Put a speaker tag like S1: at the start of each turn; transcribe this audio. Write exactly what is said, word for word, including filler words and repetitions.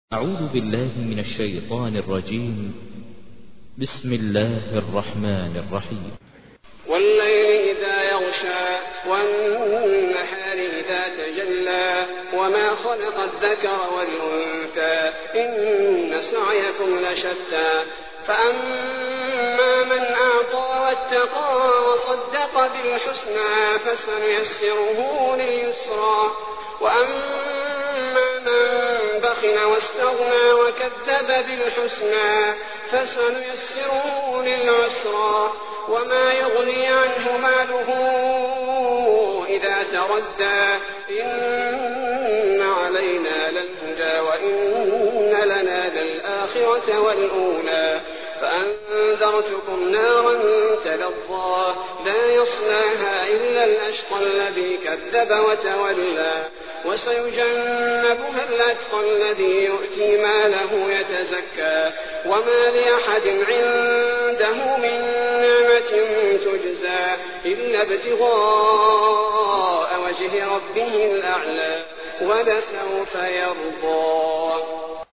S1: أعوذ بالله من الشيطان الرجيم. بسم الله الرحمن الرحيم.
S2: والليل إذا يغشى والنهار إذا تجلى وما خلق الذكر والأنثى إن سعيكم لشتى فأما من أعطى واتقى وصدق بالحسنى فسنيسره لليسرى وأما من بخل واستغنى وكذب بالحسنى فسنيسره للعسرى وما يغني عنه ماله إذا تردى إن علينا للهدى وإن لنا للآخرة والأولى فأنذرتكم نارا تلظى لا يصلاها إلا الأشقى الذي كذب وتولى وسيجنبها الأتقى الذي يؤتي ماله يتزكى وما لأحد عنده من نعمة تجزى إلا ابتغاء وجه ربه الأعلى ولسوف يرضى.